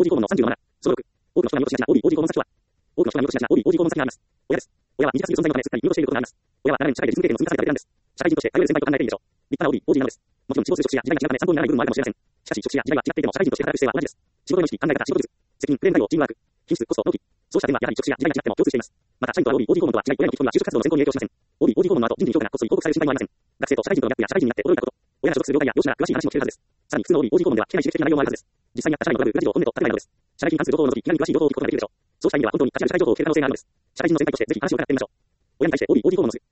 OD 訪問の37。その6。多くの人が見落としがちな OD 訪問先は、多くの人が見落としがちな OD 訪問先があります。親です。親は短すぎる存在のため、すっかり見落としていることがあります。親は長年の社会で人生経験の積み重ねたベテランです。社会人として頼れる先輩と考えているでしょう。立派な OD なのです。もちろん仕事する職種や時代が違うため参考にならない部分もあるかもしれません。しかし、職種や時代は違っていても社会人として働く姿勢は同じです。仕事の意識、考え方、仕事術、責任、プレーン対応、チームワーク、品質、コスト、納期。そうした点はやはり職種や時代が違っても共通しています。また、社員とは OD 訪問とは違い、親の聞き込みは就職活動の選考に影響しません。OD 訪問の後、人事に評価がこっそり報告される心配もありません。学生と社会人とのギャップや社会人になって驚いたこと、親が所属する業界や業種なら詳しい話も聞けるはずです。さらに、普通の OD 訪問では機会刺激的な内容もあるはずです。実際にあった社内のトラブル、裏事情、本音と建前などです。社内に関する情報を除き、気軽に詳しい情報を聞くことができるでしょう。そうした意味では本当に価値ある社会情報を聞ける可能性があるのです。社会人の先輩としてぜひ話を伺ってみましょう。親に対して OD 訪問をする。